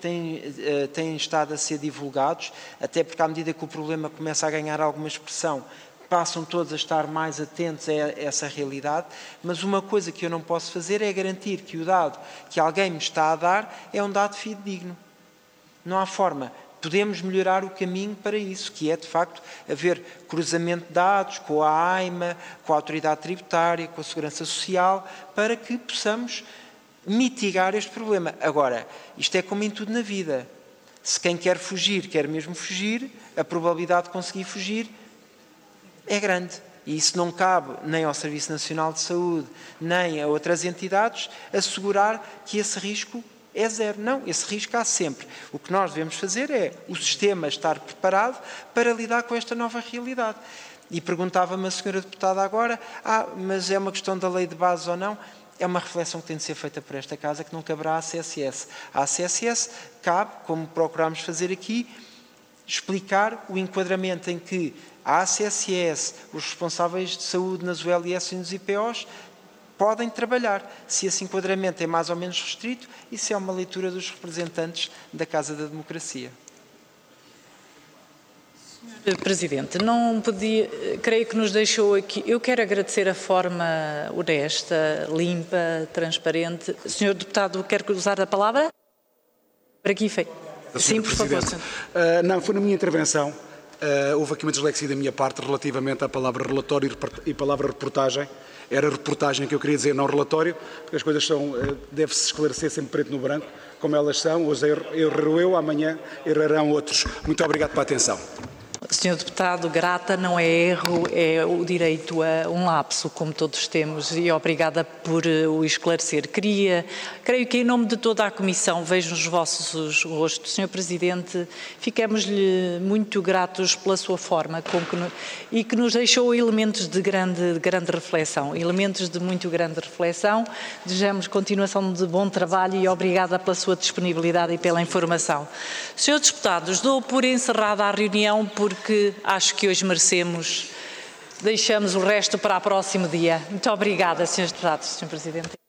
[SPEAKER 4] têm estado a ser divulgados, até porque à medida que o problema começa a ganhar alguma expressão, passam todos a estar mais atentos a essa realidade, mas uma coisa que eu não posso fazer é garantir que o dado que alguém me está a dar é um dado fidedigno. Não há forma. Podemos melhorar o caminho para isso, que é, de facto, haver cruzamento de dados com a AIMA, com a Autoridade Tributária, com a Segurança Social, para que possamos mitigar este problema. Agora, isto é como em tudo na vida. Se quem quer fugir, quer mesmo fugir, a probabilidade de conseguir fugir é grande. E isso não cabe nem ao Serviço Nacional de Saúde, nem a outras entidades, assegurar que esse risco é zero. Não, esse risco há sempre. O que nós devemos fazer é o sistema estar preparado para lidar com esta nova realidade. E perguntava-me a senhora deputada agora, mas é uma questão da lei de base ou não? É uma reflexão que tem de ser feita por esta casa, que não caberá à ACSS. A ACSS cabe, como procurámos fazer aqui, explicar o enquadramento em que a ACSS, os responsáveis de saúde nas ULS e nos IPOs, podem trabalhar. Se esse enquadramento é mais ou menos restrito, isso é uma leitura dos representantes da Casa da Democracia.
[SPEAKER 1] Presidente, não podia, creio que nos deixou aqui. Eu quero agradecer a forma honesta, limpa, transparente. Senhor deputado, quer usar a palavra? Para aqui, sim, por favor.
[SPEAKER 2] Não, foi na minha intervenção. Houve aqui uma dislexia da minha parte relativamente à palavra relatório e palavra reportagem. Era reportagem que eu queria dizer, não relatório, porque as coisas são, deve-se esclarecer sempre preto no branco, como elas são. Hoje erro eu, amanhã errarão outros. Muito obrigado pela atenção.
[SPEAKER 1] Senhor Deputado, grata, não é erro, é o direito a um lapso, como todos temos, e obrigada por o esclarecer. Creio que em nome de toda a Comissão, vejo os vossos rostos, Senhor Presidente, ficamos-lhe muito gratos pela sua forma e que nos deixou elementos de grande reflexão, elementos de muito grande reflexão. Desejamos continuação de bom trabalho e obrigada pela sua disponibilidade e pela informação. Senhores Deputados, dou por encerrada a reunião porque acho que hoje merecemos. Deixamos o resto para o próximo dia. Muito obrigada, Senhores Deputados, Senhor Presidente.